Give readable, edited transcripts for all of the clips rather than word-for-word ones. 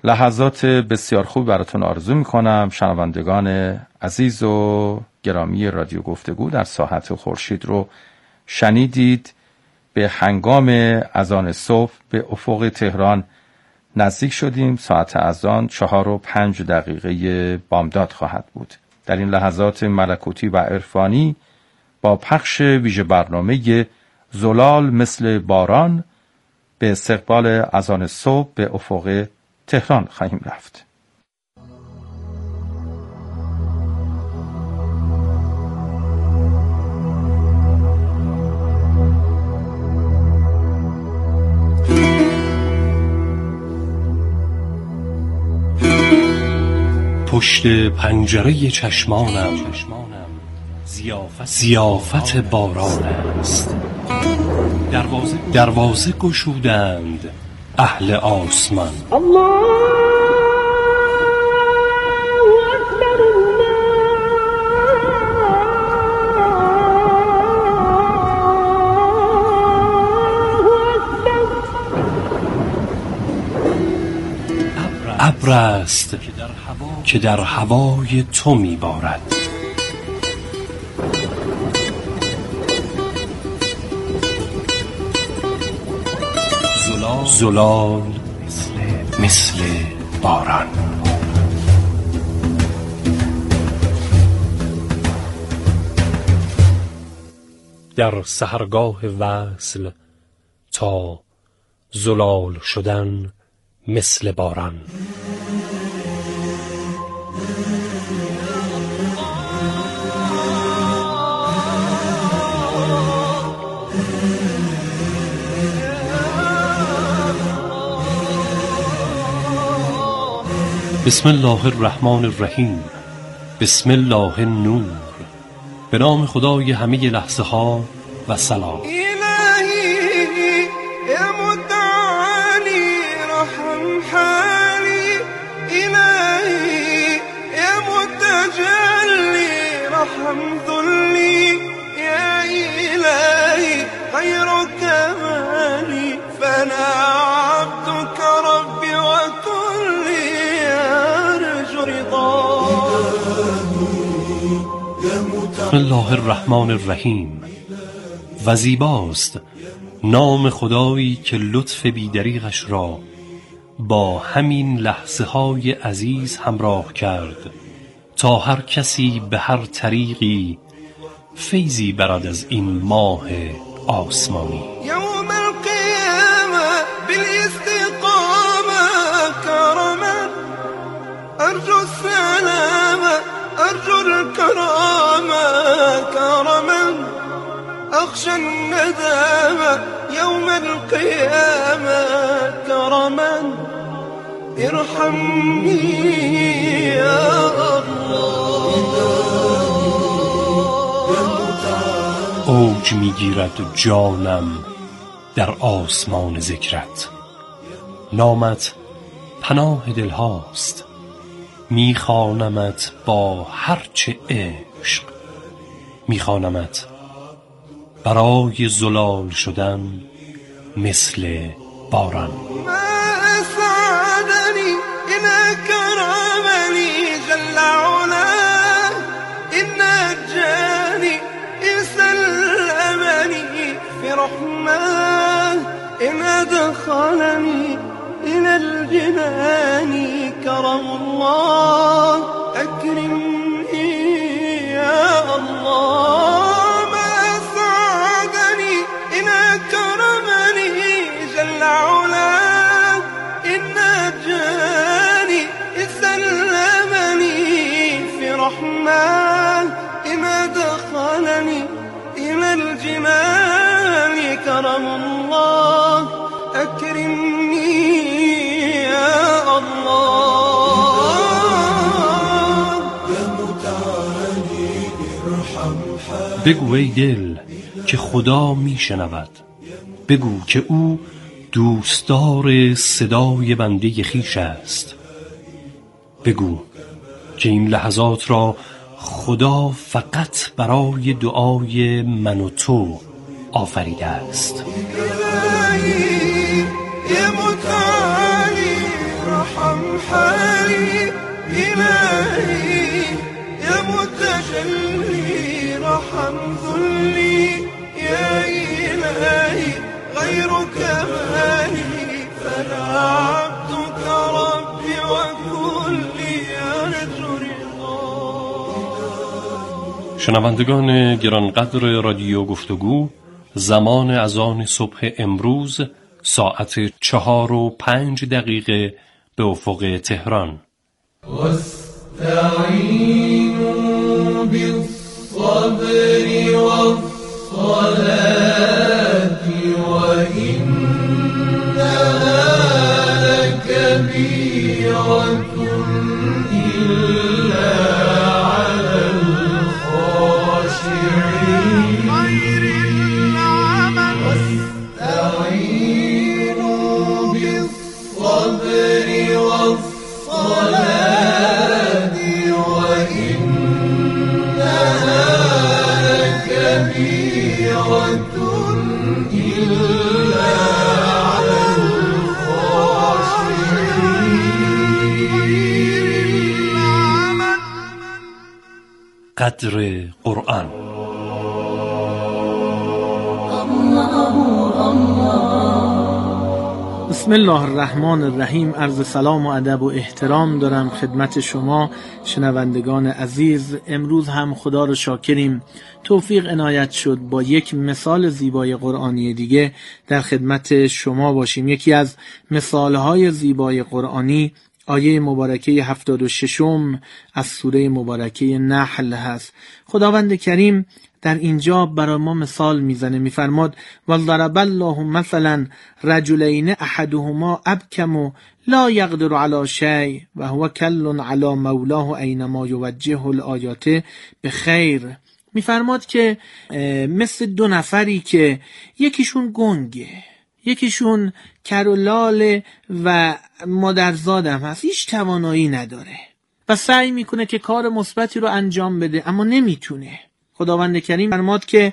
لحظات بسیار خوب براتون آرزو میکنم. شنوندگان عزیز و گرامی رادیو گفتگو، در ساحت خورشید رو شنیدید. به هنگام اذان صبح به افق تهران نزدیک شدیم. ساعت اذان 4:05 بامداد خواهد بود. در این لحظات ملکوتی و عرفانی با پخش ویژه برنامه زلال مثل باران به استقبال اذان صبح به افق تهران خواهیم رفت. پشت پنجره چشمانم ضیافت باران است. دروازه گشودند اهل آسمان. ابر است که در هوای تو میبارد. زلال مثل باران. در سحرگاه وصل تا زلال شدن مثل باران. بسم الله الرحمن الرحیم. بسم الله النور. به نام خدای همه لحظه ها و سلام. الهی یا متعالی رحم حالی، الهی یا متجلی رحم ذلی، یا الهی خیر کمالی فانا عبدك ربی و کلی ارجو رضا. بسم الله الرحمن الرحیم. و زیباست نام خدایی که لطف بیدریغش را با همین لحظه های عزیز همراه کرد تا هر کسی به هر طریقی فیضی برد از این ماه آسمانی. یوم القیامه بالاستقامه کرما ارجو السلامه ارجو الكرامه كرما اخشى الندامه يوم القيامه كرما ارحمني يا الله. اوج میگیرد جانم در آسمان ذکرت. نامت پناه دلهاست، میخوانمت با هرچه عشق، میخوانمت برای زلال شدن مثل باران. ما اسعدني ان كرمني جل علا، ان نجاني ان سلمني في رحمه، ان ادخلني الى الجنان كرم الله أكرمني يا الله. ما أسعدني إن أكرمني جل علا، إن نجاني إن سلمني في رحمة، إن أدخلني إلى الجنان كرم الله أكرمني يا الله. بگو ای دل که خدا میشنود، بگو که او دوستدار صدای بنده خویش است. بگو که این لحظات را خدا فقط برای دعای من و تو آفریده است. الهی یا متعالی رحم كمالي فلا عبدك ربي وكلي أرجو رضا. شنوندگان گرانقدر رادیو گفتگو، زمان اذان صبح امروز ساعت 4:05 به افق تهران. واستعینوا بالصبر والصلاة وإنها لكبيرة إلا على الخاشعين. واستعينوا بالصبر والصلاة وإنها لكبيرة إلا على الخاشعين. قدر قرآن. بسم الله الرحمن الرحیم. عرض سلام و ادب و احترام دارم خدمت شما شنوندگان عزیز. امروز هم خدا رو شاکریم توفیق عنایت شد با یک مثال زیبای قرآنی دیگه در خدمت شما باشیم. یکی از مثالهای زیبای قرآنی آیه مبارکه 76 از سوره مبارکه نحل هست. خداوند کریم در اینجا برای ما مثال میزنه، میفرماد وَضَرَبَ اللَّهُ مثلا رجلین احدهما ابکم لا یقدر علی شیء و هو کل علی مولاه اینما یوجهه الآیات بخیر. میفرماد که مثل دو نفری که یکیشون گنگه، یکیشون کر و لاله و مادرزادم هست، هیچ توانایی نداره و سعی میکنه که کار مثبتی رو انجام بده اما نمیتونه. خداوند کریم فرماد که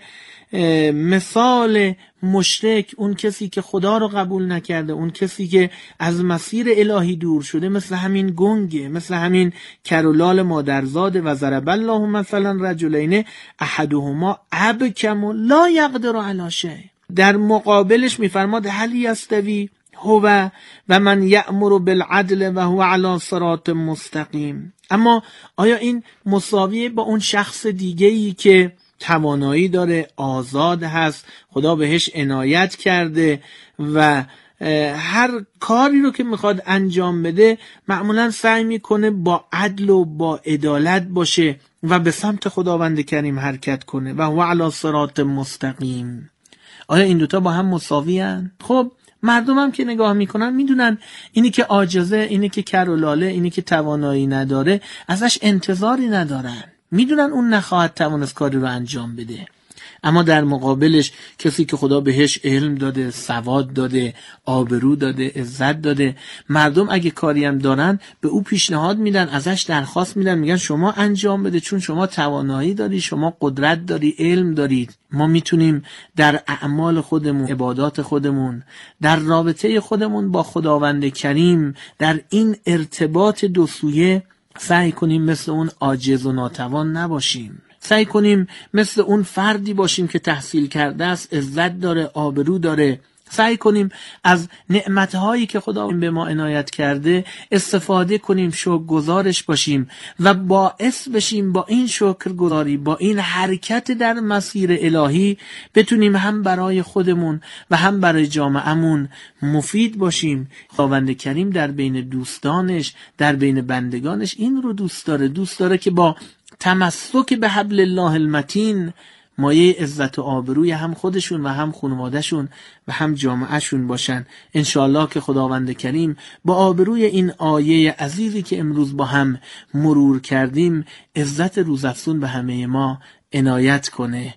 مثال مشرک، اون کسی که خدا رو قبول نکرده، اون کسی که از مسیر الهی دور شده، مثل همین گنگه، مثل همین کرولال مادرزاده. و ضرب الله مثلا رجلین احدهما ابکم لا یقدر علی شیء. در مقابلش میفرماد هل یستوی هو و من یأمر بالعدل و هو علی صراط مستقیم. اما آیا این مساویه با اون شخص دیگه‌ای که توانایی داره، آزاد هست، خدا بهش عنایت کرده و هر کاری رو که میخواد انجام بده معمولا سعی میکنه با عدل و با عدالت باشه و به سمت خداوند کریم حرکت کنه و هو علی صراط مستقیم؟ آیا این دوتا با هم مساوی هن؟ خب مردم هم که نگاه میکنن میدونن اینی که عاجزه، اینی که کر و لاله، اینی که توانایی نداره ازش انتظاری ندارن، میدونن اون نخواهد توانست کاری رو انجام بده. اما در مقابلش کسی که خدا بهش علم داده، سواد داده، آبرو داده، عزت داده، مردم اگه کاری هم دارن به او پیشنهاد میدن، ازش درخواست میدن، میگن شما انجام بده چون شما توانایی داری، شما قدرت داری، علم دارید. ما میتونیم در اعمال خودمون، عبادات خودمون، در رابطه خودمون با خداوند کریم، در این ارتباط دو سویه سعی کنیم مثل اون عاجز و ناتوان نباشیم. سعی کنیم مثل اون فردی باشیم که تحصیل کرده است، عزت داره، آبرو داره. سعی کنیم از نعمتهایی که خدا به ما عنایت کرده استفاده کنیم، شکرگزارش باشیم و باعث بشیم با این شکرگزاری، با این حرکت در مسیر الهی بتونیم هم برای خودمون و هم برای جامعهمون مفید باشیم. خداوند کریم در بین دوستانش، در بین بندگانش این رو دوست داره که با تمسک به حبل الله المتین مایه عزت و آبروی هم خودشون و هم خانواده‌شون و هم جامعهشون باشن. انشاءالله که خداوند کریم با آبروی این آیه عزیزی که امروز با هم مرور کردیم عزت روزافزون به همه ما عنایت کنه.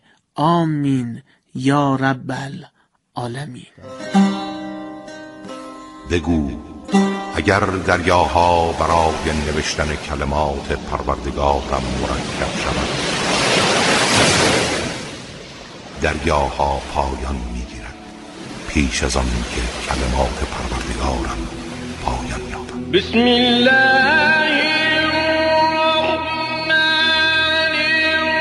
آمین یا رب العالمین. بگو اگر دریاها برای نوشتن کلمات پروردگارم مرکب شود، دریاها پایان میگیرد پیش از آن که کلمات پروردگارم پایان یابد. بسم الله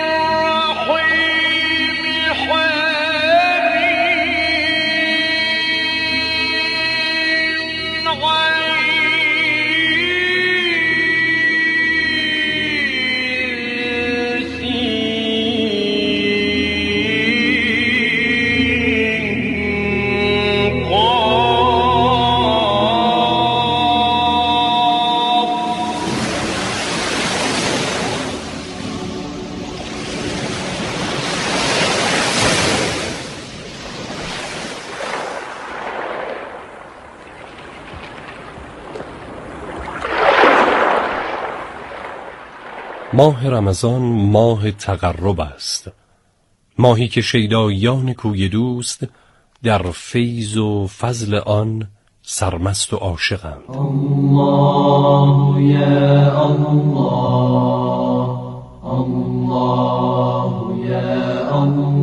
الرحمن الرحیم. ماه رمضان ماه تقرب است، ماهی که شیدایان کوی دوست در فیض و فضل آن سرمست و عاشقند. الله یا الله، الله یا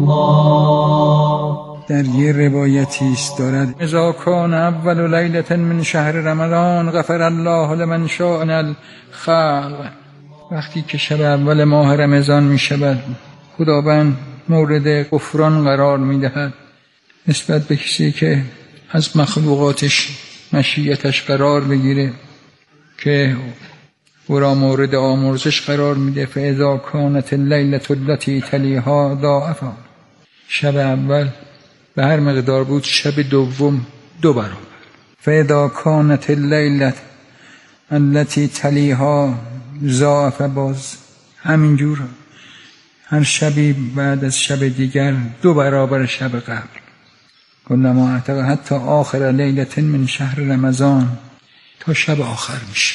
الله. در یه روایتی است دارد اذا کان اول لیلة من شهر رمضان غفر الله لمن شاء من الخلق. وقتی که شب اول ماه رمضان می شود خداوند مورد غفران قرار می دهد نسبت به کسی که از مخلوقاتش مشیتش قرار بگیره که او را مورد آمرزش قرار میده. فاذا کانت اللیلة التي تلیها ضاعفا. شب اول به هر مقدار بود شب دوم 2 برابر. فاذا کانت اللیلة التي تلیها ضاعف، باز همینجور هر شبی بعد از شب دیگر 2 برابر شب قبل. کلما اعتق حتی آخر لیلة من شهر رمضان، تا شب آخر میشه.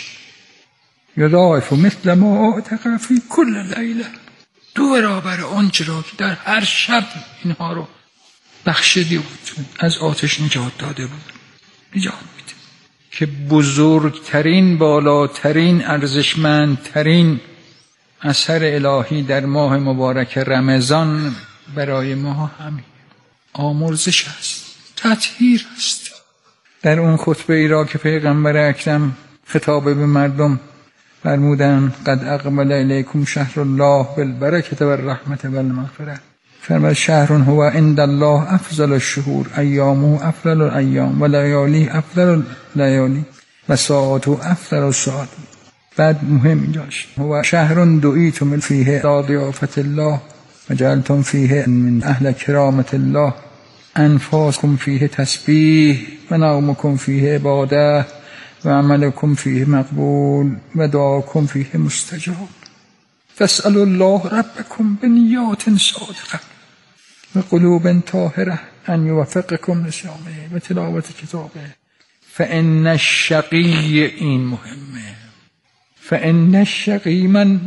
یضاعف مثل ما اعتق فی کل لیله، 2 برابر آنچه را که در هر شب اینها رو بخشیده بود، از آتش نجات داده بود نجات میده. که بزرگترین، بالاترین، ارزشمندترین اثر الهی در ماه مبارک رمضان برای ما همین آمرزش است، تطهیر است. در اون خطبه ای را که پیغمبر اکرم خطاب به مردم فرمودند قد اقبل الیکم شهر الله بالبرکة والرحمة والمغفرة، فرمود شهر هو عند الله افضل الشهور، ایامه افضل الایام و لیالی افضل اللیالی و ساعاته افضل الساعات. بعد مهم اینجاش هو شهر دعیتم فیه ضیافة الله و جعلتم فیه من اهل کرامة الله، انفاسکم فیه تسبیح و نومکم فیه عباده و عملکم فیه مقبول و دعاکم فیه مستجاب. فاسألوا الله ربکم بنیات صادقه و قلوب طاهره ان یوفقکم لصیامه و تلاوت کتابه. فان الشقی، این مهمه، فان الشقی من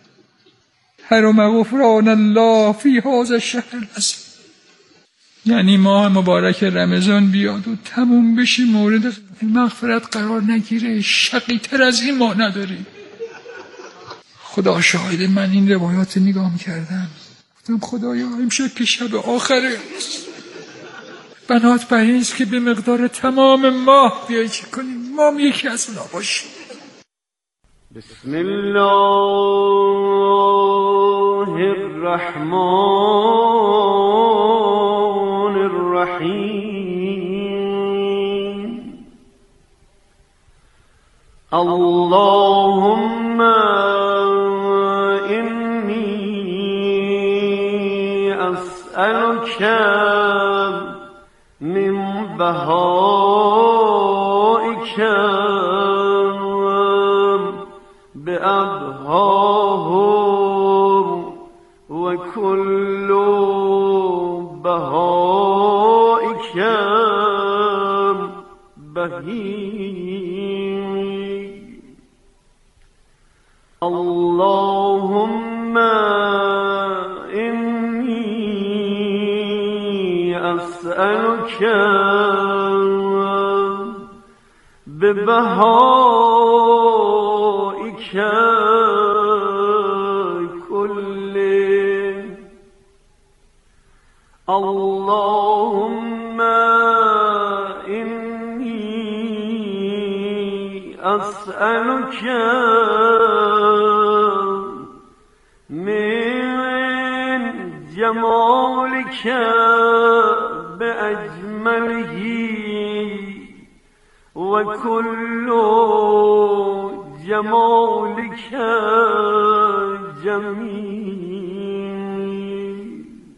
حرم غفران الله فی هذا الشهر العظیم. یعنی ماه مبارک رمضان بیاد و تموم بشه مورد مغفرت قرار نگیره، شقی تر از این ما نداری. خدا شاهد، من این روایات نگاه می‌کردم گفتم خدایا امشب که شب آخره، بنات بر این است که به مقدار تمام ماه بیایی چه کنیم، ما هم یکی از اونا باشیم. بسم الله الرحمن الرحیم. اللهم انی اسألک من بهائک بأبهاه و کل بهائک بهی. اللهم انی اسألک ببهائک كله. اللهم إني أسألك من جمالك بأجمله وكل جمالك جميل.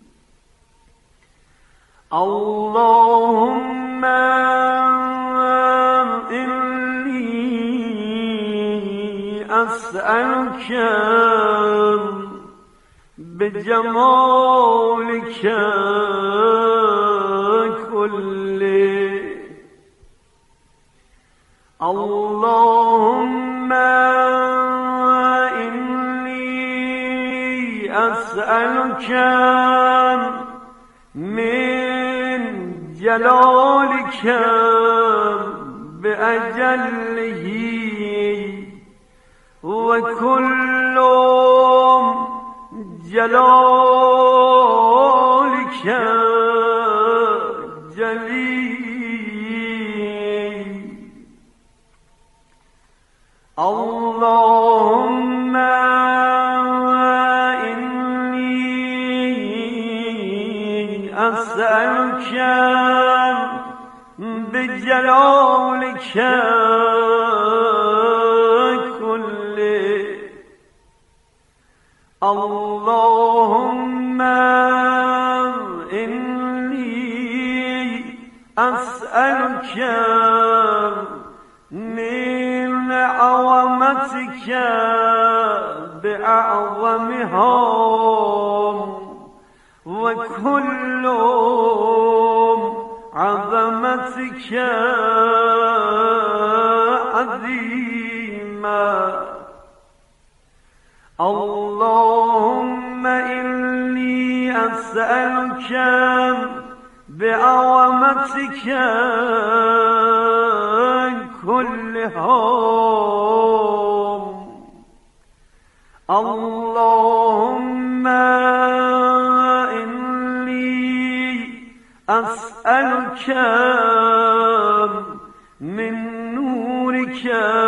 اللهم إني أسألك بجمالك كله. اللهم إني أسألك من جلالك بأجله وكل جلالك جليل اللهم إني أسألك بجلالك كله اللهم إني أسألك من عظمتك بأعظمها وكل عظمتك عظيمة اللهم إني أسألك بعظمتك كلها اللهم إني أسألك من نورك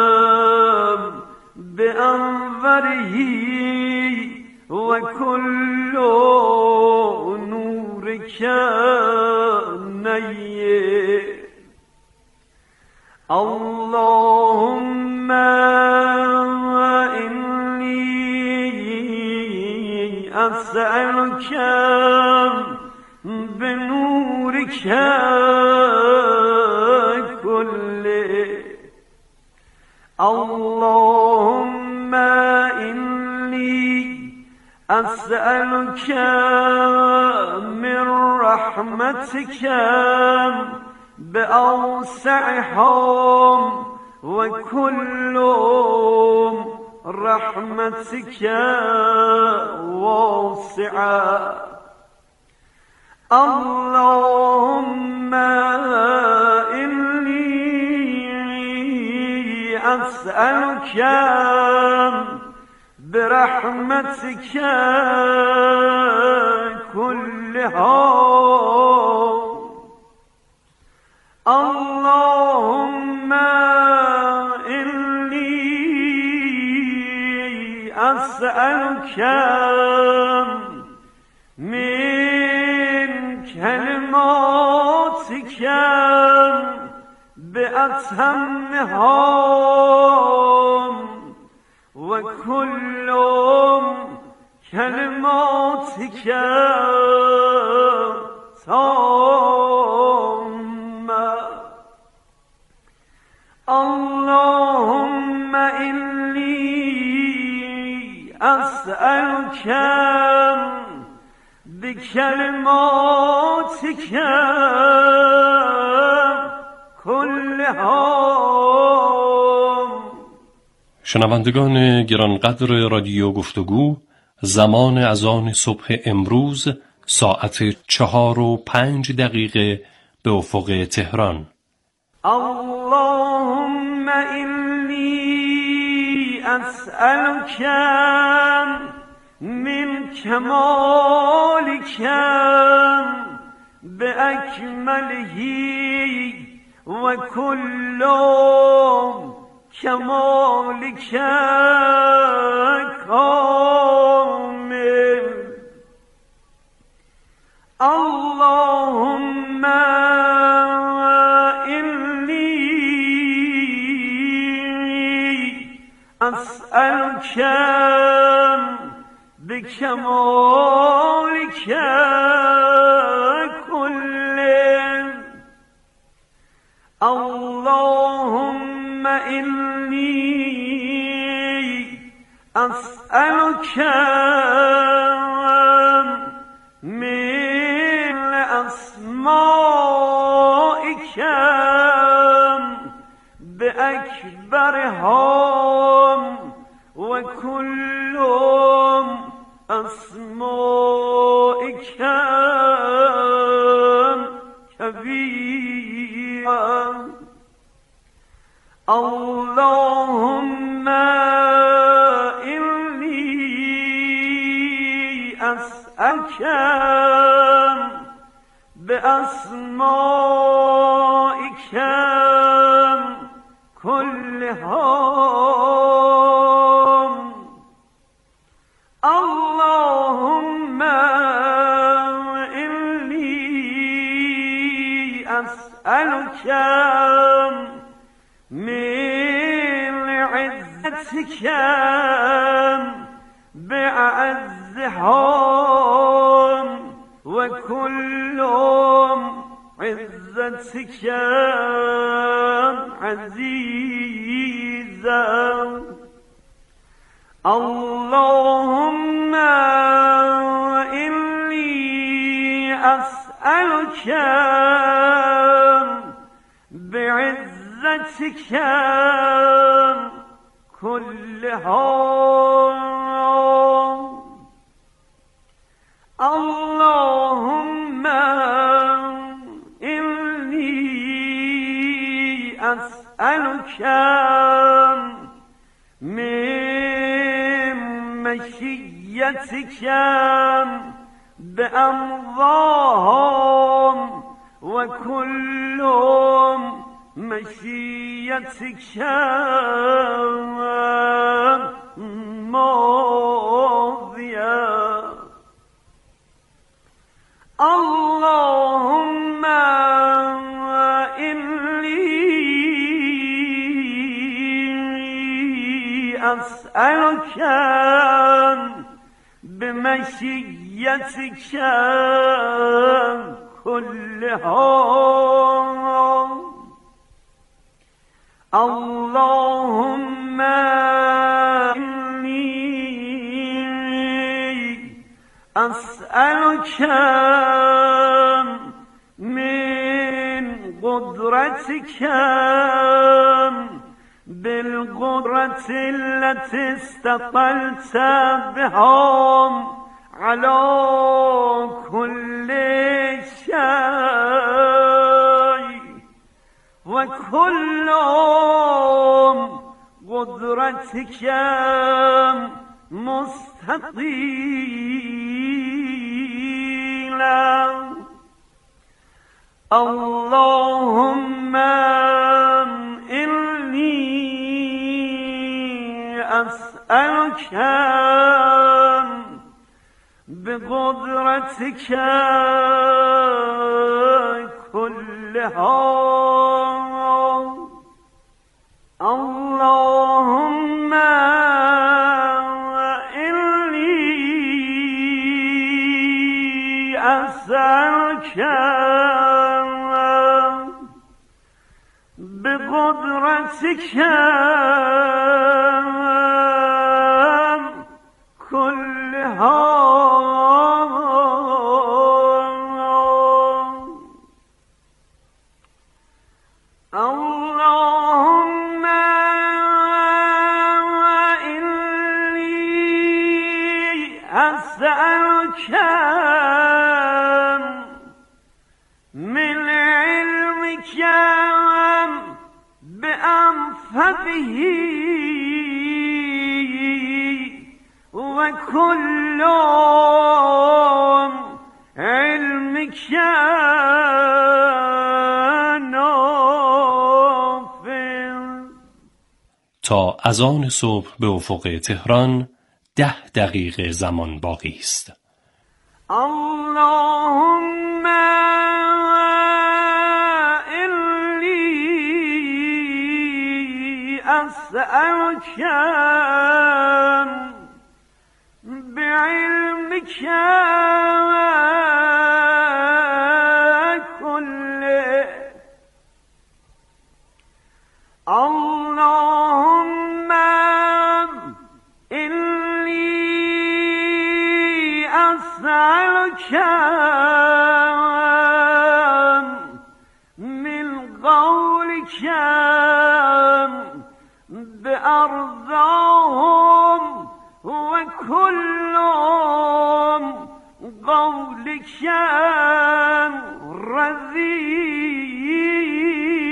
بأنظره وكل نورك نير اللهم إني أسألك بنورك كله اللهم إني أسألك من رحمتك بأوسعها وكل رحمتك واسعة اللهم إني أسألك برحمتك كلها اللهم إني أسألك من كلماتك بأتمها وكل كلماتك تامة اللهم إني أسألك بكلماتك كلها. شنوندگان گرانقدر رادیو گفتگو، زمان اذان صبح امروز ساعت 4:05 به افق تهران. اللهم إني أسألك من كمالك بأكمله وكل كمالك كامل اللهم إني أسألك بكمالك كله اللهم إني أسألك من أسمائك بأكبرها وكل أسمائك اللهم إني أسألك بأسمائك كلها اللهم إني أسألك من عزتك بأعزها وكل عزتك عزيزا اللهم إني أسألك بعزتك كلها اللهم إني أسألك من مشيتك بأمضاهم وكل مشيتك ماضية اللهم إني أسألك بمشيتك كلها اللهم إني أسألك من قدرتك بالقدرة التي استطلت بهم على كل شيء وكل قدرتك مستطيلا اللهم إني أسألك بقدرتك كلها اللهم إني أسألك بقدرتك كلها اللهم إني أسألك من علمك بأنفذه وكل علمك نافع. تا اذان صبح به افق تهران 10 دقیقه زمان باقی است. اللهم إني أسألك بعلمك كله اللهم إني أسألك من قولك بأرضاهم وكل قولك رذيل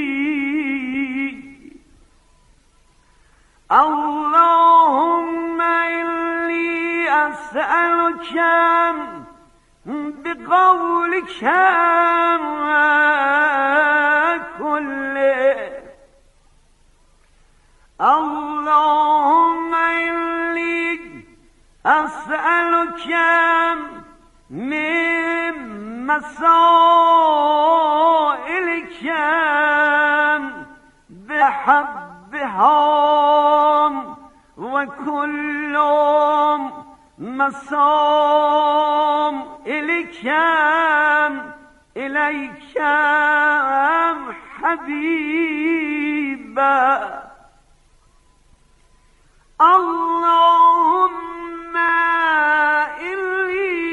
بقولك كله اللهم إني أسألك من مسائلك بحبها وكل مسائلك إليك حبيبا اللهم إني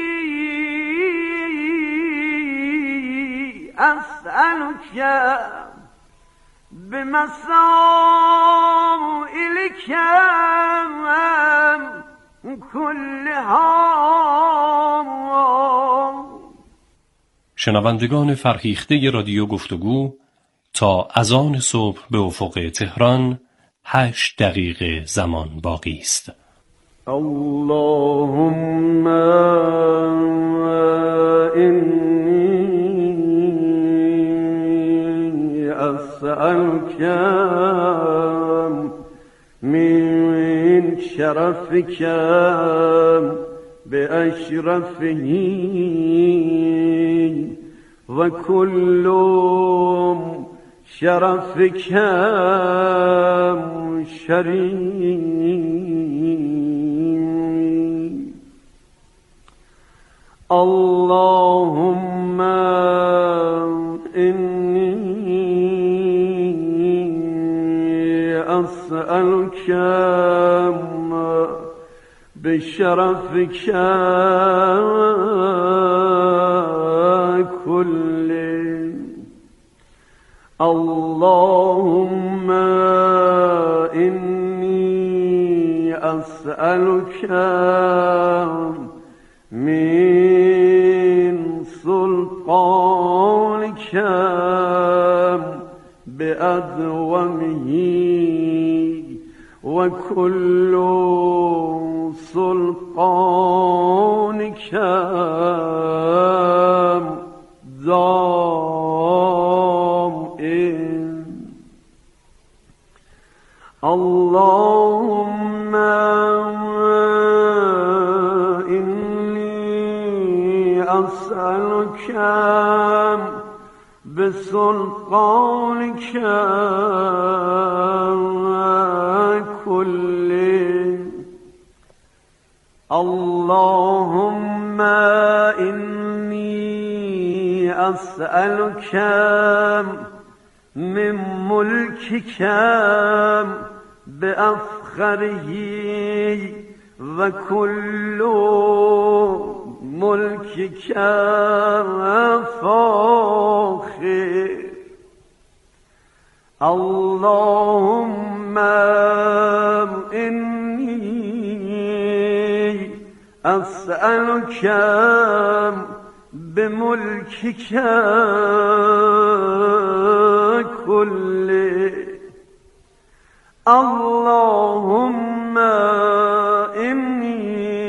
أسألك بمسائلك كلها. شنوندگان فرهیخته رادیو گفتگو، تا اذان صبح به افق تهران 8 دقیقه زمان باقی است. اللهم إني أسألك من شرفك بأشرفه وكل شرفك شريف. اللهم إني أسألك بشرفك كله اللهم إني أسألك من سلطانك بأدومه وكل سلطانك دائم. اللهم إني أسألك بسلطانك كله اللهم إني أسألك من ملكك بأفخره وكل ملكك فاخر. اللهم إني أسألك بملكك كله اللهم